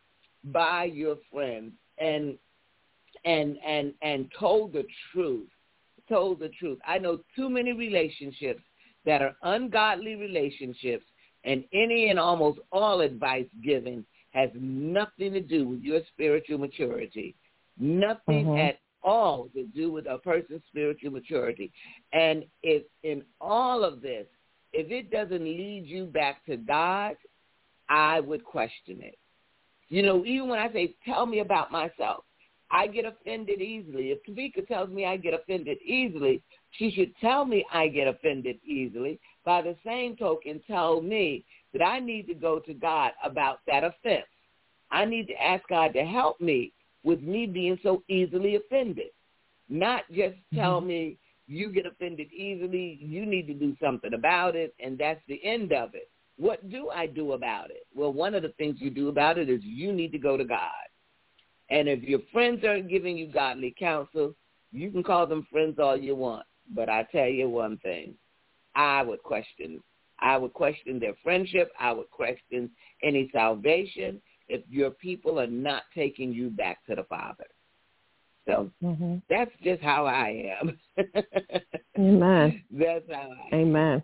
by your friends and and and and told the truth, told the truth. I know too many relationships that are ungodly relationships, and any and almost all advice given has nothing to do with your spiritual maturity, nothing mm-hmm. at all to do with a person's spiritual maturity. And if in all of this, if it doesn't lead you back to God, I would question it. You know, even when I say, tell me about myself, I get offended easily. If Tabika tells me I get offended easily, she should tell me I get offended easily. By the same token, tell me that I need to go to God about that offense. I need to ask God to help me with me being so easily offended. Not just tell mm-hmm. me you get offended easily, you need to do something about it, and that's the end of it. What do I do about it? Well, one of the things you do about it is you need to go to God. And if your friends aren't giving you godly counsel, you can call them friends all you want. But I tell you one thing, I would question. I would question their friendship. I would question any salvation if your people are not taking you back to the Father. So mm-hmm. that's just how I am. Amen. That's how I am. Amen.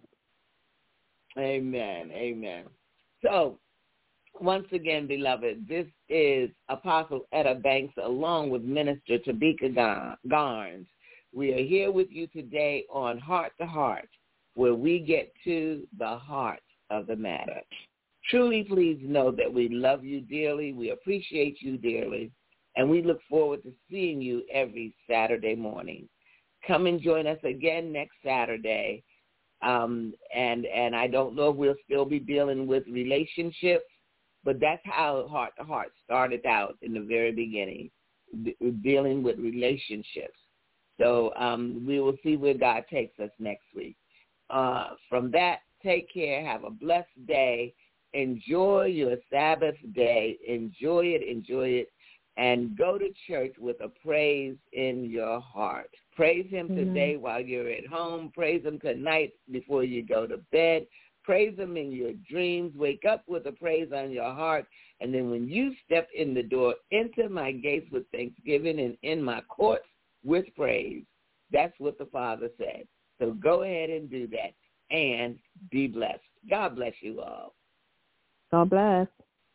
Amen. Amen. So, once again, beloved, this is Apostle Etta Banks along with Minister Tabika Garnes. We are here with you today on Heart to Heart, where we get to the heart of the matter. Truly, please know that we love you dearly, we appreciate you dearly, and we look forward to seeing you every Saturday morning. Come and join us again next Saturday. Um, and, and I don't know if we'll still be dealing with relationships, but that's how Heart to Heart started out in the very beginning, d- dealing with relationships. So um, we will see where God takes us next week. Uh, from that, take care. Have a blessed day. Enjoy your Sabbath day. Enjoy it. Enjoy it. And go to church with a praise in your heart. Praise him mm-hmm. today while you're at home. Praise him tonight before you go to bed. Praise him in your dreams. Wake up with a praise on your heart. And then when you step in the door, enter my gates with thanksgiving and in my courts with praise. That's what the Father said. So go ahead and do that and be blessed. God bless you all. God bless.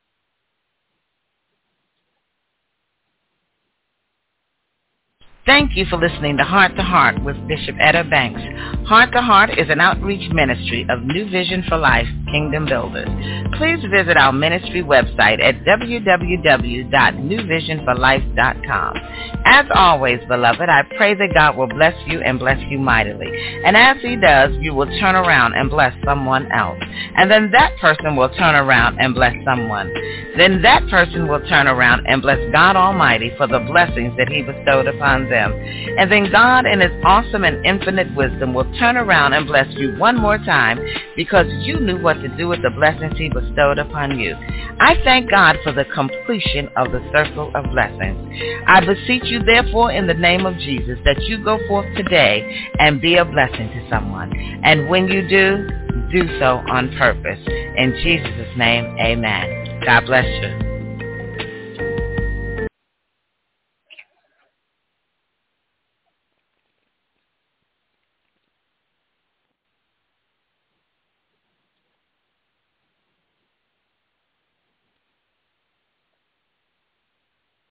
Thank you for listening to Heart to Heart with Bishop Etta Banks. Heart to Heart is an outreach ministry of New Vision for Life Kingdom Builders. Please visit our ministry website at w w w dot new vision for life dot com. As always, beloved, I pray that God will bless you and bless you mightily. And as he does, you will turn around and bless someone else. And then that person will turn around and bless someone. Then that person will turn around and bless God Almighty for the blessings that he bestowed upon them. And then God, in his awesome and infinite wisdom, will turn around and bless you one more time because you knew what to do with the blessings he bestowed upon you. I thank God for the completion of the circle of blessings. I beseech you, therefore, in the name of Jesus, that you go forth today and be a blessing to someone. And when you do, do so on purpose. In Jesus' name, amen. God bless you.